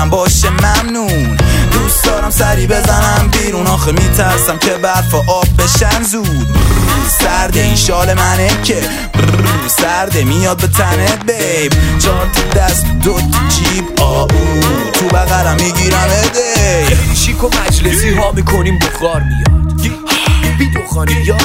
برم باشه ممنون. دوست دارم سری بزنم بیرون، آخه میترسم که برف و آب بشن زود. سرده این شال منه که سرده میاد به تنه بیب. 4 تا دست 2 تا جیب آو تو بغلم میگیرم اده. شیک و مجلسی ها میکنیم بخار میاد بی دخانی یا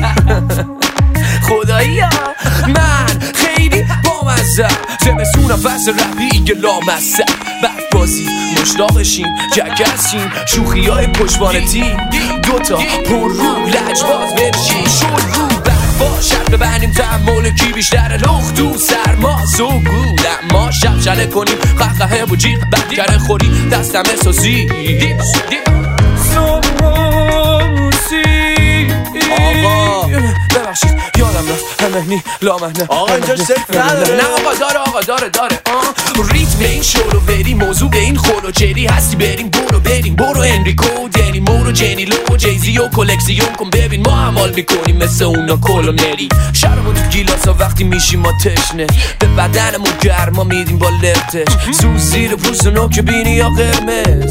خدایی ها. من خیلی بامزه زمستونم فصل رپی لامصب. بعد بازی مشتاقشیم جگرسیم شوخی های پشتوانه تیم. 2 تا پر رو لجباز برشیم شد رو بعد با شرط ببندیم تحمل کی بیشتر لخت تو سرما سوگود. اما شب شله کنیم قهقه و جیغ بدکره خوری دستم احساسی آقا ببخشید یادم رفت همهنی لامهنه. آقا اینجا صرف نداره. نه آقا داره ریتم این شورو بریم موضوع به این خورو جری هستی بریم برو انریکو دنی مورو جنی لو جیزی و کلکسیون کن ببین ما عمال میکنیم مثل اونا کلونری. شرمون تو گیلاسا وقتی میشیم ما تشنه به بدنمون گرما میدیم با لفتش سوز زیر پوست و نوک بینی یا قرمه.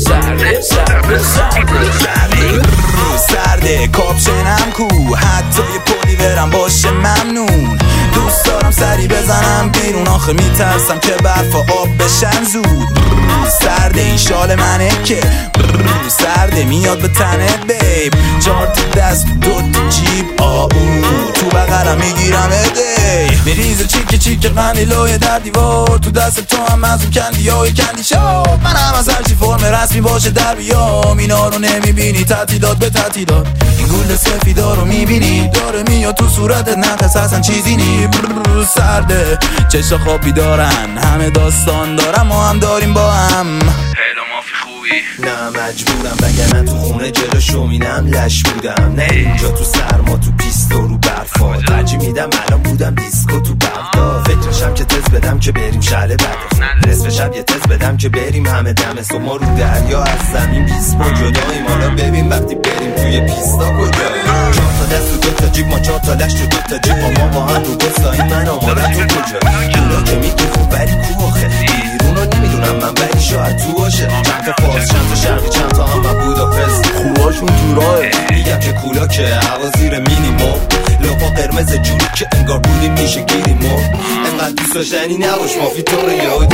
سرده کاپشنم کو حتی یه پولی برم باشه ممنون. دوست دارم سری بزنم بیرون، آخه میترسم که برف و آب بشن زود. سرده این شال منه که سرده میاد به تنه بیب. 4 تا دست 2 تا جیب آو تو بغلم میگیرم اده. میریزه چیک قنیلوی در دیوار تو دست تو هم از اون کندی های کندی شاب. من هم از هرچی فرم رسمی باشه در بیام اینا رو نمیبینی تعطیلات به تعطیلات. این گل سفیدا رو میبینی داره میاد تو صورتت نقص اصلا چیزی نی. سرده چشا خوابی دارن همه داستان دارم ما هم داریم با هم. هلا مافی خوبی؟ نه مجبورم وگرنه تو خونه جلو شومینم لش بودم. نه اینجا تو سرما تو پیست و رو برفا ترجیح میدم الان بودم دیسکو تو بغداد. فکرشم که تز بدم که بریم شهر بعد نصف شب یه تز بدم که بریم همه دم صبح ما رو دریا از زمین 20 پا جداییم. حالا ببین وقتی بریم توی پیستا کجاییم. 4 تا دست و 2 تا جیب ما 4 تا لشت و 2 تا جیب ما با هم رو بستاییم. من آمادم تو کجایی اونا که میگی خوب ولی کو آخه بیرونو نمیدونم من ولی شاید تو باشه. چند تا فارس چند تا شرقی چند تا هم بوداپست خوباشون تو راه میگم که کولا که هوا زیر مینیمو لپا قرمز جوری که انگار بودیم میشه گیریمو. انقدر دوست داشتنی نباش مافی تو رو یاد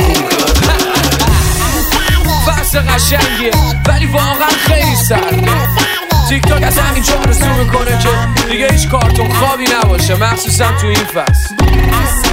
فصل قشنگیه ولی واقعا خیلی سرده. تیک تاک از همین جا رسو میکنه که دیگه هیچ کارتون خوابی نباشه مخصوصا تو این فصل.